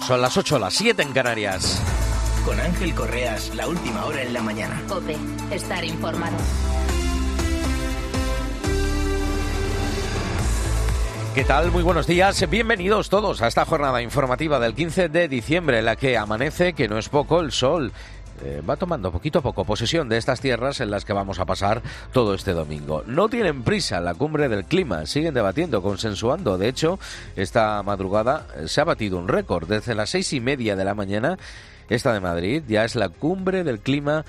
Son las 8, las 7 en Canarias. Con Ángel Correas, la última hora en la mañana. COPE, estar informado. ¿Qué tal? Muy buenos días. Bienvenidos todos a esta jornada informativa del 15 de diciembre, en la que amanece, que no es poco, el sol. Va tomando poquito a poco posesión de estas tierras en las que vamos a pasar todo este domingo. No tienen prisa la cumbre del clima, siguen debatiendo, consensuando. De hecho, esta madrugada se ha batido un récord. Desde las 6:30 de la mañana, esta de Madrid ya es la cumbre del clima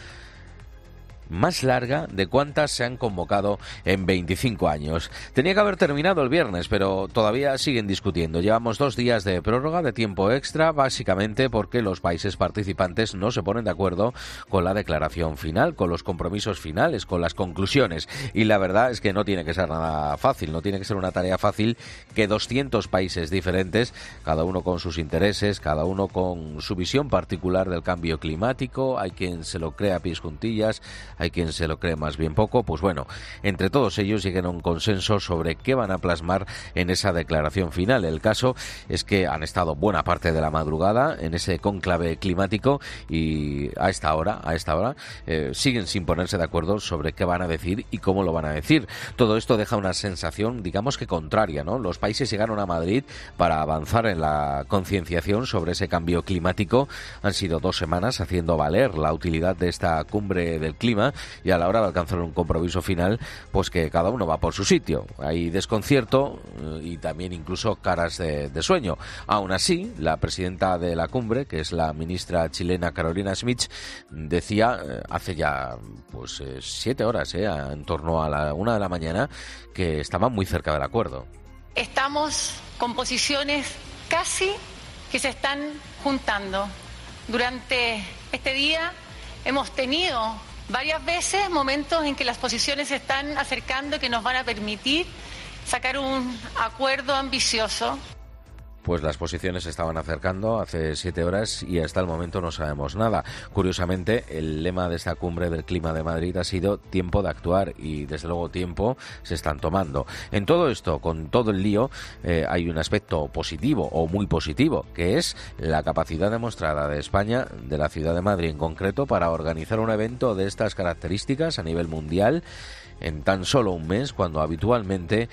más larga de cuantas se han convocado en 25 años. Tenía que haber terminado el viernes, pero todavía siguen discutiendo. Llevamos 2 días de prórroga de tiempo extra, básicamente porque los países participantes no se ponen de acuerdo con la declaración final, con los compromisos finales, con las conclusiones. Y la verdad es que no tiene que ser nada fácil, no tiene que ser una tarea fácil que 200 países diferentes, cada uno con sus intereses, cada uno con su visión particular del cambio climático. Hay quien se lo cree a pies juntillas, hay quien se lo cree más bien poco. Pues bueno, entre todos ellos lleguen a un consenso sobre qué van a plasmar en esa declaración final. El caso es que han estado buena parte de la madrugada en ese cónclave climático y a esta hora siguen sin ponerse de acuerdo sobre qué van a decir y cómo lo van a decir. Todo esto deja una sensación, digamos que contraria, ¿no? Los países llegaron a Madrid para avanzar en la concienciación sobre ese cambio climático. Han sido 2 semanas haciendo valer la utilidad de esta cumbre del clima, y a la hora de alcanzar un compromiso final, pues que cada uno va por su sitio. Hay desconcierto y también incluso caras de sueño. Aún así, la presidenta de la cumbre, que es la ministra chilena Carolina Schmidt, decía hace ya 7 horas, en torno a la 1 de la mañana, que estaban muy cerca del acuerdo. Estamos con posiciones casi que se están juntando. Durante este día hemos tenido varias veces momentos en que las posiciones se están acercando y que nos van a permitir sacar un acuerdo ambicioso. Pues las posiciones se estaban acercando hace 7 horas y hasta el momento no sabemos nada. Curiosamente, el lema de esta cumbre del clima de Madrid ha sido tiempo de actuar, y desde luego tiempo se están tomando. En todo esto, con todo el lío, hay un aspecto positivo o muy positivo, que es la capacidad demostrada de España, de la ciudad de Madrid en concreto, para organizar un evento de estas características a nivel mundial en tan solo un mes, cuando habitualmente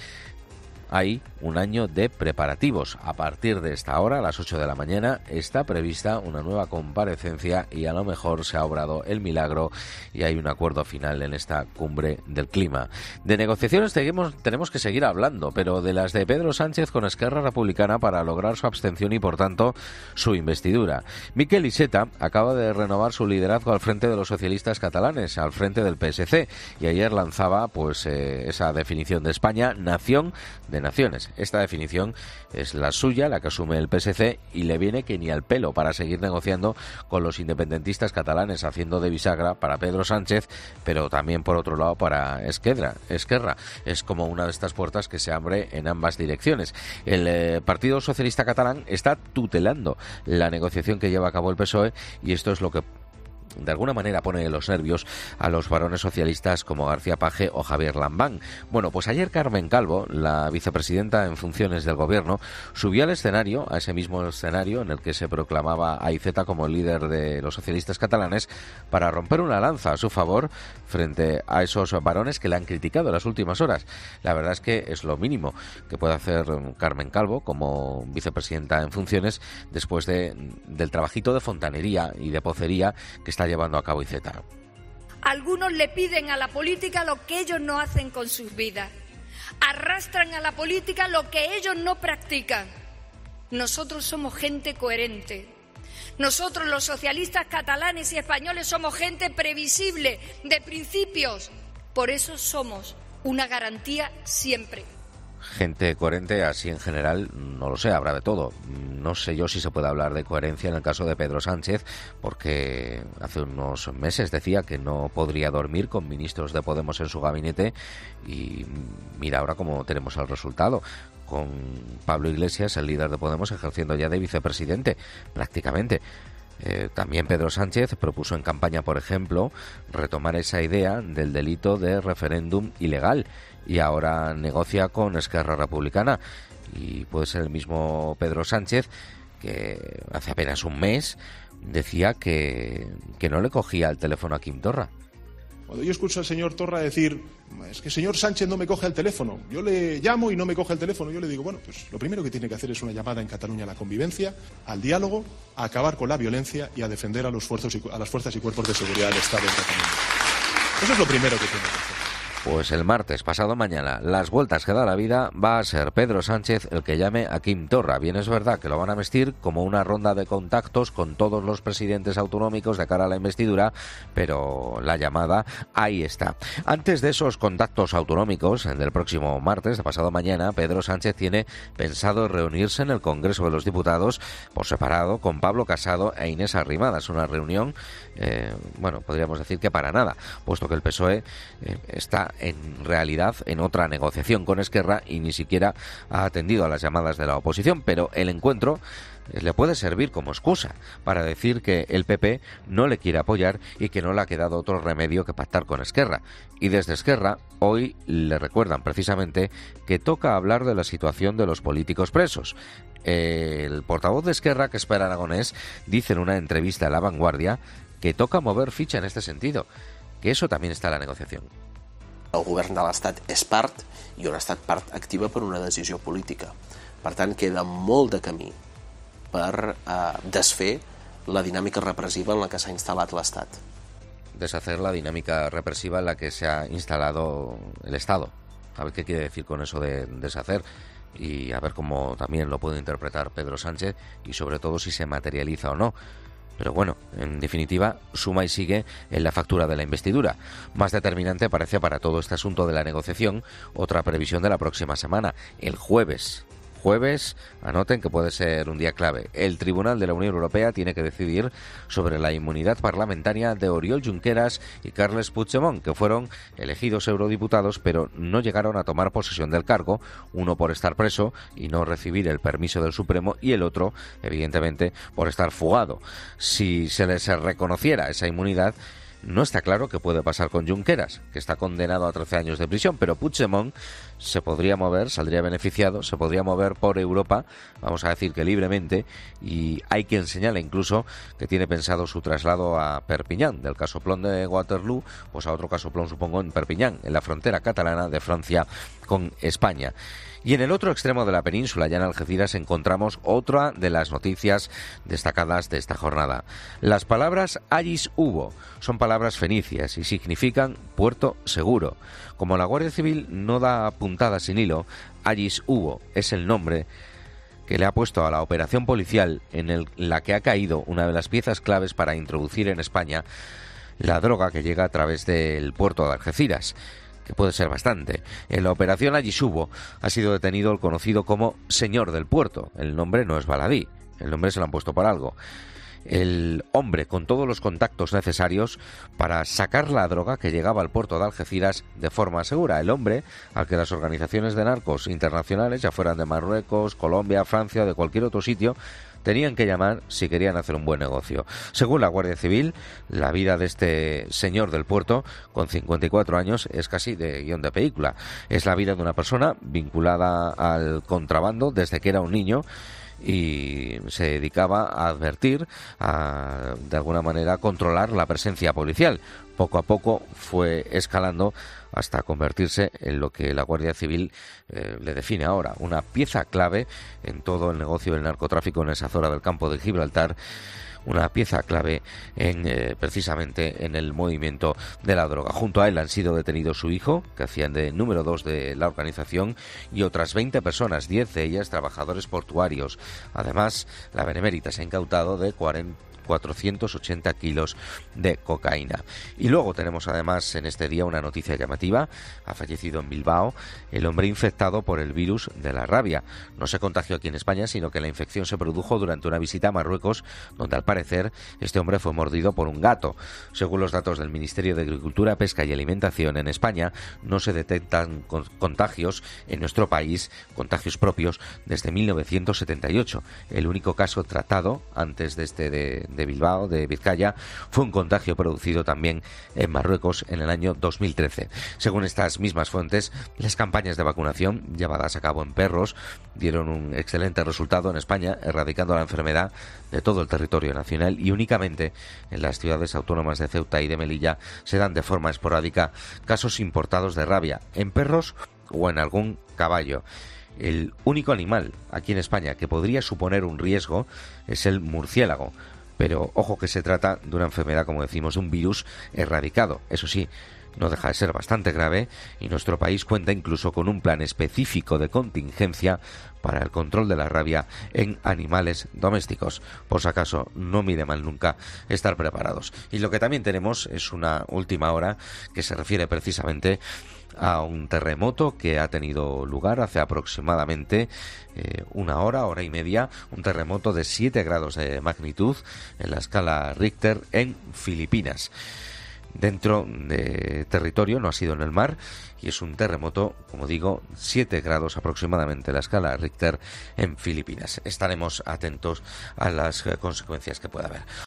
hay un año de preparativos. A partir de esta hora, a las 8 de la mañana, está prevista una nueva comparecencia y a lo mejor se ha obrado el milagro y hay un acuerdo final en esta cumbre del clima. De negociaciones tenemos que seguir hablando, pero de las de Pedro Sánchez con Esquerra Republicana para lograr su abstención y, por tanto, su investidura. Miquel Iceta acaba de renovar su liderazgo al frente de los socialistas catalanes, al frente del PSC, y ayer lanzaba esa definición de España, nación de naciones. Esta definición es la suya, la que asume el PSC, y le viene que ni al pelo para seguir negociando con los independentistas catalanes, haciendo de bisagra para Pedro Sánchez, pero también por otro lado para Esquerra. Es como una de estas puertas que se abre en ambas direcciones. El Partido Socialista Catalán está tutelando la negociación que lleva a cabo el PSOE, y esto es lo que de alguna manera pone los nervios a los varones socialistas como García Paje o Javier Lambán. Bueno, pues ayer Carmen Calvo, la vicepresidenta en funciones del gobierno, subió al escenario, a ese mismo escenario en el que se proclamaba a Iceta como líder de los socialistas catalanes, para romper una lanza a su favor frente a esos varones que le han criticado en las últimas horas. La verdad es que es lo mínimo que puede hacer Carmen Calvo como vicepresidenta en funciones después del trabajito de fontanería y de pocería que está llevando a cabo Iceta. Algunos le piden a la política lo que ellos no hacen con sus vidas. Arrastran a la política lo que ellos no practican. Nosotros somos gente coherente. Nosotros, los socialistas catalanes y españoles, somos gente previsible, de principios. Por eso somos una garantía siempre. Gente coherente, así en general, no lo sé, habrá de todo. No sé yo si se puede hablar de coherencia en el caso de Pedro Sánchez, porque hace unos meses decía que no podría dormir con ministros de Podemos en su gabinete, y mira ahora cómo tenemos el resultado, con Pablo Iglesias, el líder de Podemos, ejerciendo ya de vicepresidente, prácticamente. También Pedro Sánchez propuso en campaña, por ejemplo, retomar esa idea del delito de referéndum ilegal, y ahora negocia con Esquerra Republicana. Y puede ser el mismo Pedro Sánchez que hace apenas un mes decía que no le cogía el teléfono a Quim Torra. Cuando yo escucho al señor Torra decir, es que el señor Sánchez no me coge el teléfono, yo le llamo y no me coge el teléfono, yo le digo, bueno, pues lo primero que tiene que hacer es una llamada en Cataluña a la convivencia, al diálogo, a acabar con la violencia y a defender a las fuerzas y cuerpos de seguridad del Estado en Cataluña. Eso es lo primero que tiene que hacer. Pues el martes, pasado mañana, las vueltas que da la vida, va a ser Pedro Sánchez el que llame a Quim Torra. Bien es verdad que lo van a vestir como una ronda de contactos con todos los presidentes autonómicos de cara a la investidura, pero la llamada ahí está. Antes de esos contactos autonómicos, del próximo martes, de pasado mañana, Pedro Sánchez tiene pensado reunirse en el Congreso de los Diputados por separado con Pablo Casado e Inés Arrimadas. Una reunión, podríamos decir que para nada, puesto que el PSOE está en realidad en otra negociación con Esquerra y ni siquiera ha atendido a las llamadas de la oposición, pero el encuentro le puede servir como excusa para decir que el PP no le quiere apoyar y que no le ha quedado otro remedio que pactar con Esquerra. Y desde Esquerra hoy le recuerdan precisamente que toca hablar de la situación de los políticos presos. El portavoz de Esquerra, que es Pere Aragonés, dice en una entrevista a La Vanguardia que toca mover ficha en este sentido, que eso también está en la negociación. El govern de l'Estat és part i on ha estat part activa per una decisió política. Per tant, queda molt de camí per desfer la dinàmica repressiva en la que s'ha instal·lat l'Estat. Deshacer la dinámica represiva en la que se ha instalado el Estado. A ver qué quiere decir con eso de deshacer y a ver cómo también lo puede interpretar Pedro Sánchez y sobre todo si se materializa o no. Pero bueno, en definitiva, suma y sigue en la factura de la investidura. Más determinante parece para todo este asunto de la negociación otra previsión de la próxima semana, el jueves. Anoten que puede ser un día clave. El Tribunal de la Unión Europea tiene que decidir sobre la inmunidad parlamentaria de Oriol Junqueras y Carles Puigdemont, que fueron elegidos eurodiputados pero no llegaron a tomar posesión del cargo, uno por estar preso y no recibir el permiso del Supremo y el otro, evidentemente, por estar fugado. Si se les reconociera esa inmunidad, no está claro qué puede pasar con Junqueras, que está condenado a 13 años de prisión, pero Puigdemont se podría mover, saldría beneficiado, se podría mover por Europa, vamos a decir que libremente, y hay quien señala incluso que tiene pensado su traslado a Perpiñán, del casoplón de Waterloo, pues a otro casoplón supongo en Perpiñán, en la frontera catalana de Francia con España. Y en el otro extremo de la península, ya en Algeciras, encontramos otra de las noticias destacadas de esta jornada. Las palabras Ayis Hubo son palabras fenicias y significan puerto seguro. Como la Guardia Civil no da puntada sin hilo, Ayis Hubo es el nombre que le ha puesto a la operación policial en la que ha caído una de las piezas claves para introducir en España la droga que llega a través del puerto de Algeciras, que puede ser bastante. En la operación Ayis Hubo ha sido detenido el conocido como Señor del Puerto. El nombre no es baladí, el nombre se lo han puesto por algo. El hombre con todos los contactos necesarios para sacar la droga que llegaba al puerto de Algeciras de forma segura. El hombre al que las organizaciones de narcos internacionales, ya fueran de Marruecos, Colombia, Francia o de cualquier otro sitio, tenían que llamar si querían hacer un buen negocio. Según la Guardia Civil, la vida de este señor del puerto, con 54 años, es casi de guión de película. Es la vida de una persona vinculada al contrabando desde que era un niño y se dedicaba a advertir, de alguna manera, controlar la presencia policial. Poco a poco fue escalando hasta convertirse en lo que la Guardia Civil le define ahora, una pieza clave en todo el negocio del narcotráfico en esa zona del campo de Gibraltar, una pieza clave en precisamente en el movimiento de la droga. Junto a él han sido detenidos su hijo, que hacían de número 2 de la organización, y otras 20 personas, 10 de ellas trabajadores portuarios. Además, la Benemérita se ha incautado de 480 kilos de cocaína. Y luego tenemos además en este día una noticia llamativa. Ha fallecido en Bilbao el hombre infectado por el virus de la rabia. No se contagió aquí en España, sino que la infección se produjo durante una visita a Marruecos, donde al parecer este hombre fue mordido por un gato. Según los datos del Ministerio de Agricultura, Pesca y Alimentación, en España no se detectan contagios en nuestro país, contagios propios, desde 1978. El único caso tratado antes de de Bilbao, de Vizcaya, fue un contagio producido también en Marruecos en el año 2013. Según estas mismas fuentes, las campañas de vacunación llevadas a cabo en perros dieron un excelente resultado en España, erradicando la enfermedad de todo el territorio nacional, y únicamente en las ciudades autónomas de Ceuta y de Melilla se dan de forma esporádica casos importados de rabia en perros o en algún caballo. El único animal aquí en España que podría suponer un riesgo es el murciélago. Pero ojo que se trata de una enfermedad, como decimos, de un virus erradicado. Eso sí, no deja de ser bastante grave, y nuestro país cuenta incluso con un plan específico de contingencia para el control de la rabia en animales domésticos. Por si acaso, no mide mal nunca estar preparados. Y lo que también tenemos es una última hora que se refiere precisamente a un terremoto que ha tenido lugar hace aproximadamente una hora y media, un terremoto de 7 grados de magnitud en la escala Richter en Filipinas. Dentro de territorio, no ha sido en el mar, y es un terremoto, como digo, 7 grados aproximadamente la escala Richter en Filipinas. Estaremos atentos a las consecuencias que pueda haber.